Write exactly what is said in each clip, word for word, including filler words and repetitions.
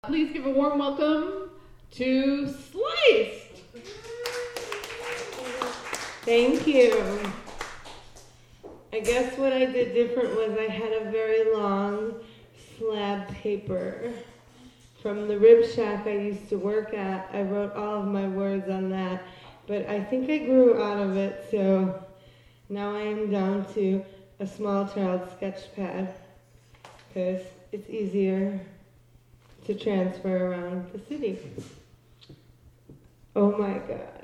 Please give a warm welcome to Sliced. Thank you. I guess what I did different was I had a very long slab paper from the rib shack I used to work at. I wrote all of my words on that, but I think I grew out of it, so now I am down to a small child sketch pad because it's easier to transfer around the city. Oh my God.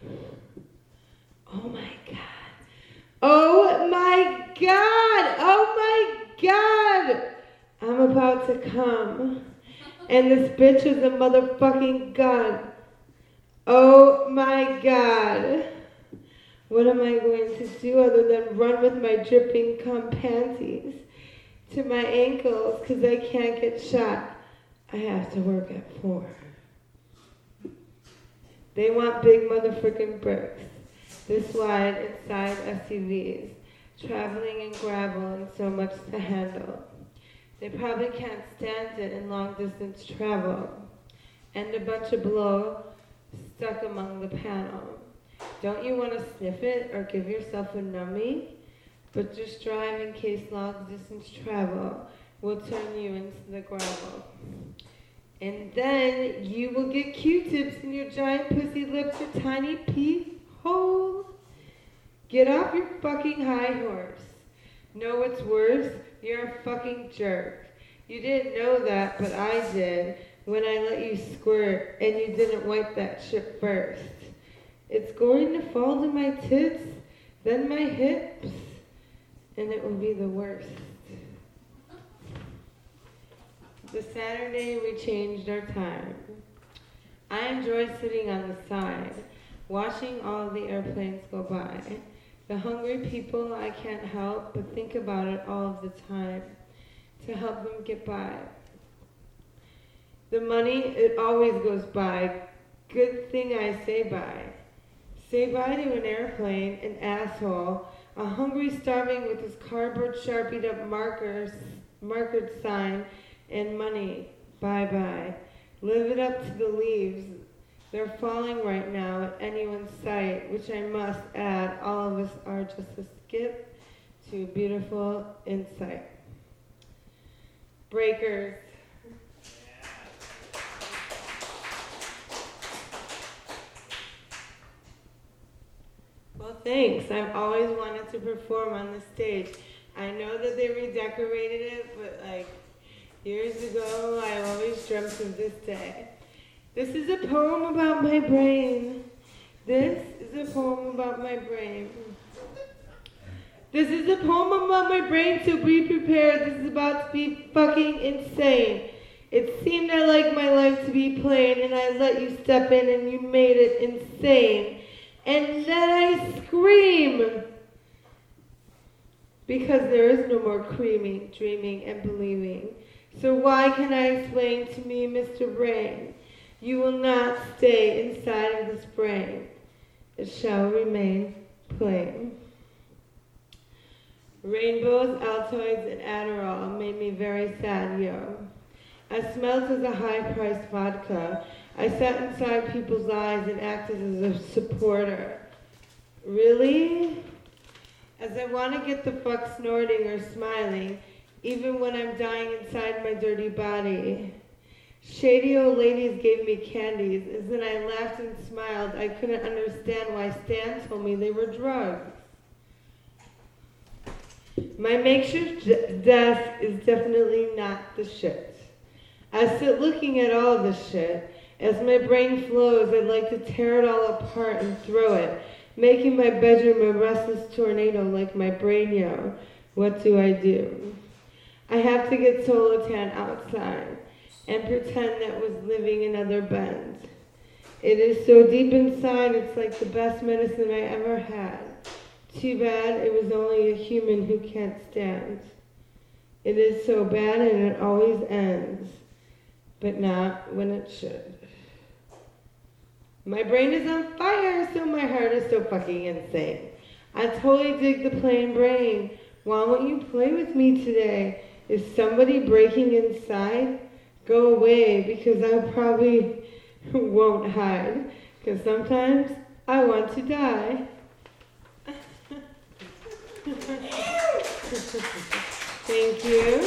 Oh my God. Oh my God. Oh my God. I'm about to come. And this bitch is a motherfucking gun. Oh my God. What am I going to do other than run with my dripping cum panties to my ankles because I can't get shot? I have to work at four. They want big motherfucking bricks, this wide inside S U Vs, traveling in gravel and so much to handle. They probably can't stand it in long distance travel, and a bunch of blow stuck among the panel. Don't you want to sniff it or give yourself a numbie? But just drive in case long distance travel will turn you into the gravel. And then you will get Q-tips in your giant pussy lips or tiny pee hole. Get off your fucking high horse. Know what's worse? You're a fucking jerk. You didn't know that, but I did when I let you squirt and you didn't wipe that shit first. It's going to fall to my tits, then my hips, and it will be the worst. The Saturday we changed our time. I enjoy sitting on the side, watching all of the airplanes go by. The hungry people I can't help but think about it all of the time to help them get by. The money, it always goes by. Good thing I say bye. Say bye to an airplane, an asshole, a hungry starving with his cardboard sharpied up markers, markered sign, and money. Bye-bye. Live it up to the leaves. They're falling right now at anyone's sight, which I must add, all of us are just a skip to beautiful insight. Breakers. Well, thanks. I've always wanted to perform on the stage. I know that they redecorated it, but like years ago, I always dreamt of this day. This is a poem about my brain. This is a poem about my brain. This is a poem about my brain, so be prepared. This is about to be fucking insane. It seemed I liked my life to be plain, and I let you step in and you made it insane. And then I scream. Because there is no more creaming, dreaming, and believing. So why can I explain to me, Mister Brain, you will not stay inside of this brain. It shall remain plain. Rainbows, Altoids, and Adderall made me very sad, yo. I smelled as a high-priced vodka. I sat inside people's eyes and acted as a supporter. Really? As I want to get the fuck snorting or smiling, even when I'm dying inside my dirty body. Shady old ladies gave me candies. As then I laughed and smiled, I couldn't understand why Stan told me they were drugs. My makeshift d- desk is definitely not the shit. I sit looking at all this shit. As my brain flows, I'd like to tear it all apart and throw it, making my bedroom a restless tornado like my brain, yo. What do I do? I have to get Solotan outside and pretend that was living in other bends. It is so deep inside, it's like the best medicine I ever had. Too bad it was only a human who can't stand. It is so bad and it always ends, but not when it should. My brain is on fire, so my heart is so fucking insane. I totally dig the plain brain. Why won't you play with me today? Is somebody breaking inside? go away because I probably won't hide. Because sometimes I want to die. Thank you.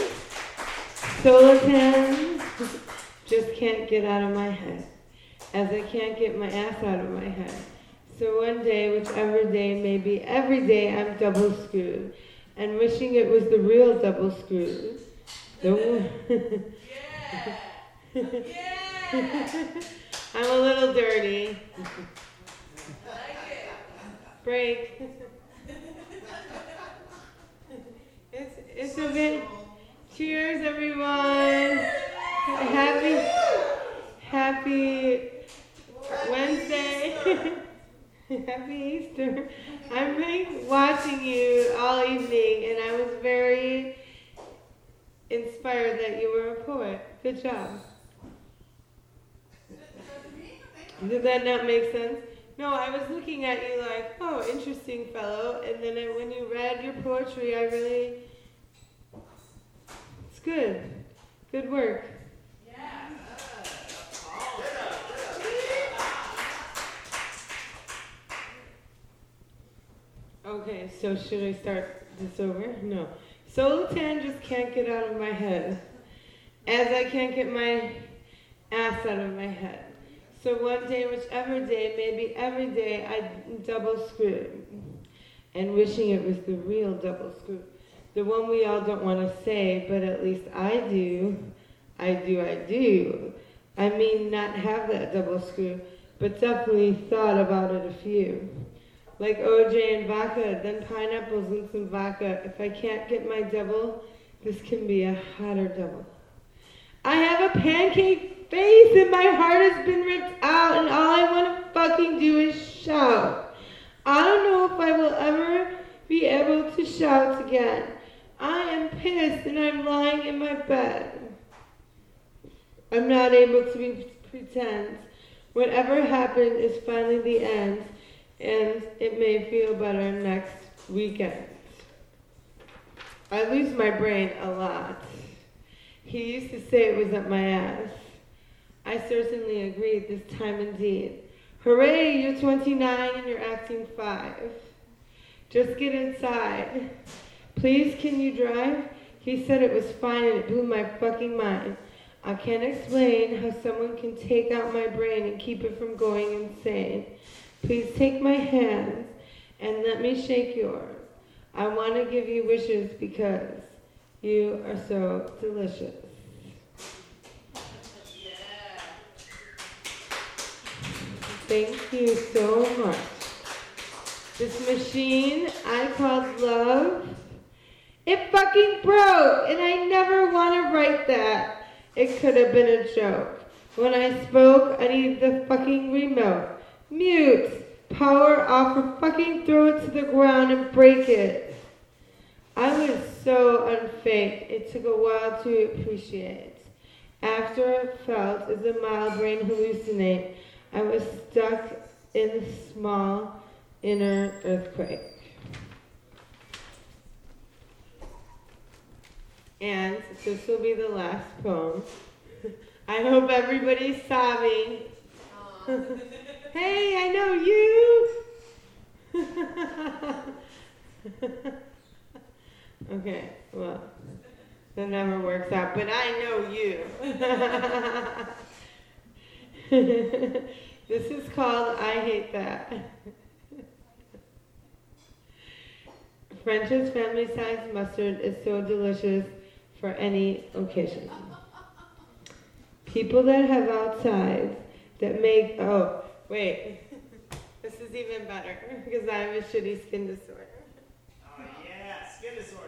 Solitan just can't get out of my head, as I can't get my ass out of my head. So one day, whichever day, maybe every day, I'm double screwed, and wishing it was the real double screwed. The yeah. Yeah. I'm a little dirty. Like it. Break. It's it's a bit. Cheers, everyone. Happy Happy Wednesday. Happy Easter. I've been watching you all evening, and I was very inspired that you were a poet. Good job. Did that not make sense? No, I was looking at you like, oh, interesting fellow, and then I, when you read your poetry, I really, it's good. Good work. Yeah. Okay, so should I start this over? No. Solitan just can't get out of my head, as I can't get my ass out of my head. So one day, whichever day, maybe every day, I double screw, and wishing it was the real double screw, the one we all don't want to say, but at least I do. I do, I do. I mean, not have that double screw, but definitely thought about it a few. Like O J and vodka, then pineapples and some vodka. If I can't get my double, this can be a hotter double. I have a pancake face and my heart has been ripped out and all I want to fucking do is shout. I don't know if I will ever be able to shout again. I am pissed and I'm lying in my bed. I'm not able to be, pretend. Whatever happened is finally the end, and it may feel better next weekend. I lose my brain a lot. He used to say it was up my ass. I certainly agreed this time indeed. Hooray, you're twenty-nine and you're acting five. Just get inside. Please, can you drive? He said it was fine and it blew my fucking mind. I can't explain how someone can take out my brain and keep it from going insane. Please take my hands and let me shake yours. I want to give you wishes because you are so delicious. Yeah. Thank you so much. This machine I called love, it fucking broke, and I never want to write that. It could have been a joke. When I spoke, I needed the fucking remote. Mute. Power off or fucking throw it to the ground and break it. I was so unfake, it took a while to appreciate. After I felt as a mild brain hallucinate, I was stuck in a small inner earthquake. And this will be the last poem. I hope everybody's sobbing. Hey, I know you! Okay, well, that never works out, but I know you. This is called I Hate That. French's family-sized mustard is so delicious for any occasion. People that have outsides that make, oh, wait, this is even better because I have a shitty skin disorder. Oh yeah, skin disorder.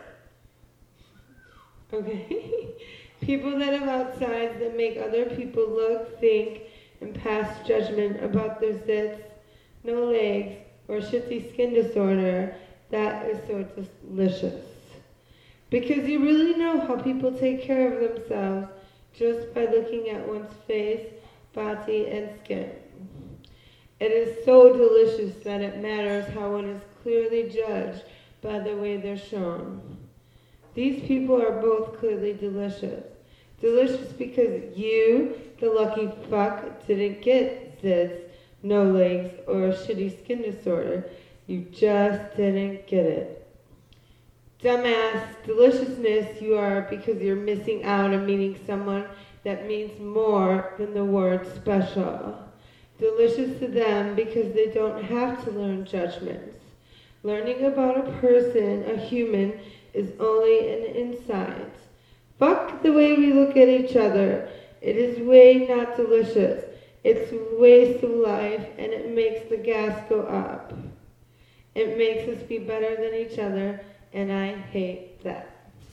Okay. People that have outsides that make other people look, think, and pass judgment about their zits, no legs, or shitty skin disorder, that is so delicious. Because you really know how people take care of themselves just by looking at one's face, body, and skin. It is so delicious that it matters how one is clearly judged by the way they're shown. These people are both clearly delicious. Delicious because you, the lucky fuck, didn't get zits, no legs, or a shitty skin disorder. You just didn't get it. Dumbass, deliciousness you are because you're missing out on meeting someone that means more than the word special. Delicious to them because they don't have to learn judgments. Learning about a person, a human, is only an insight. Fuck the way we look at each other. It is way not delicious. It's a waste of life, and it makes the gas go up. It makes us be better than each other, and I hate that.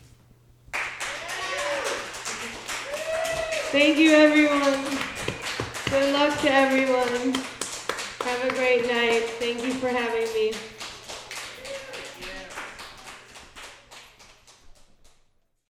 Thank you, everyone. Good luck to everyone. Have a great night. Thank you for having me.